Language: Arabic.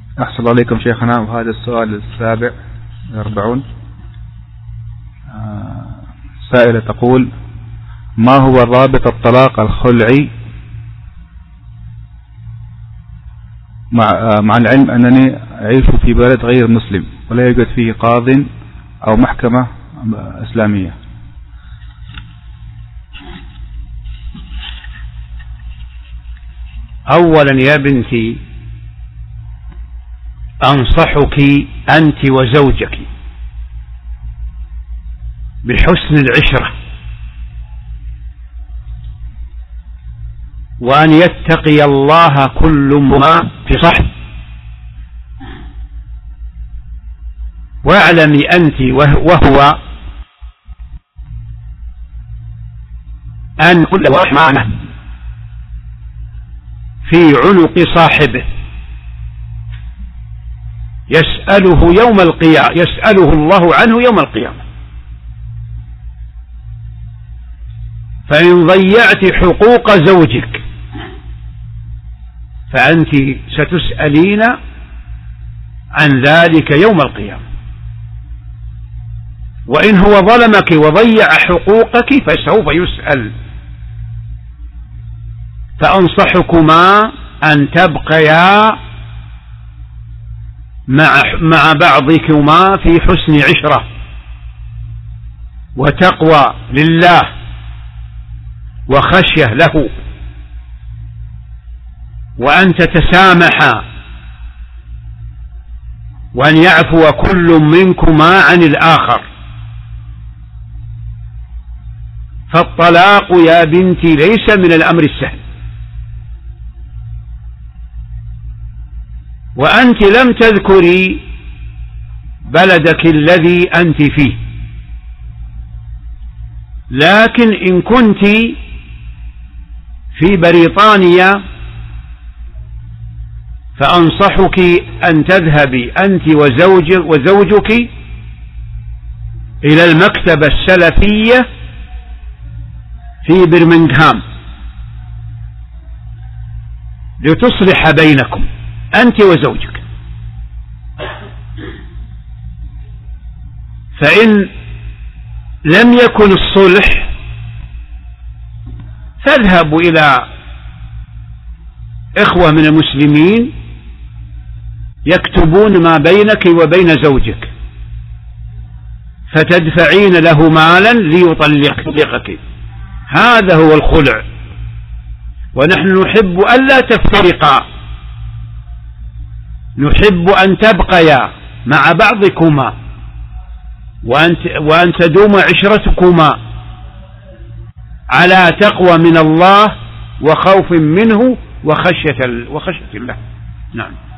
أحسن الله عليكم شيخنا. وهذا السؤال السابع 40. سائلة تقول: ما هو ضابط الطلاق الخلعي مع العلم أنني أعيش في بلد غير مسلم ولا يوجد فيه قاض أو محكمة إسلامية؟ أولا يا بنتي أنصحك أنت وزوجك بحسن العشرة، وأن يتقي الله كل ما في صحب، واعلمي أنت وهو أن كل رحمانه في عنق صاحبه يسأله الله عنه يوم القيامة. فإن ضيعت حقوق زوجك فأنت ستسألين عن ذلك يوم القيامة، وإن هو ظلمك وضيع حقوقك فسوف يسأل. فأنصحكما أن تبقيا مع بعضكما في حسن عشرة وتقوى لله وخشية له، وأن تتسامحا، وأن يعفو كل منكما عن الآخر. فالطلاق يا بنتي ليس من الأمر السهل، وأنت لم تذكري بلدك الذي أنت فيه، لكن إن كنت في بريطانيا فأنصحك أن تذهبي أنت وزوجك إلى المكتبة السلفية في برمنغهام لتصلح بينكم أنت وزوجك. فإن لم يكن الصلح فاذهبوا إلى إخوة من المسلمين يكتبون ما بينك وبين زوجك، فتدفعين له مالا ليطلقك. هذا هو الخلع، ونحن نحب ألا تفترقا، نحب أن تبقيا مع بعضكما وأن تدوم عشرتكما على تقوى من الله وخوف منه وخشية الله. نعم.